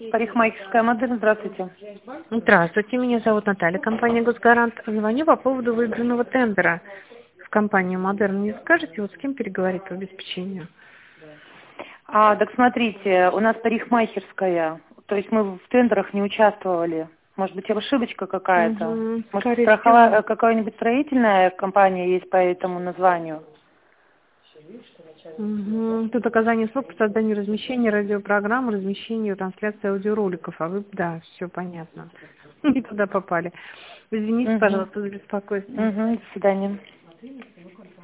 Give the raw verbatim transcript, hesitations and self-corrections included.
Парикмахерская модель, здравствуйте. Здравствуйте, меня зовут Наталья, компания «Госгарант». Звоню по поводу выигранного тендера в компанию «Модерн». Не скажете, вот с кем переговорить по обеспечению? А, так смотрите, у нас парикмахерская, то есть мы в тендерах не участвовали. Может быть, ошибочка какая-то? Угу, Может, скорее страховая, всего. э, какая-нибудь строительная компания есть по этому названию? Угу. Тут оказание услуг по созданию размещения радиопрограмм, размещению трансляции аудиороликов. А вы, да, все понятно. Не туда попали. Извините, Угу. пожалуйста, за беспокойство. Угу, до свидания.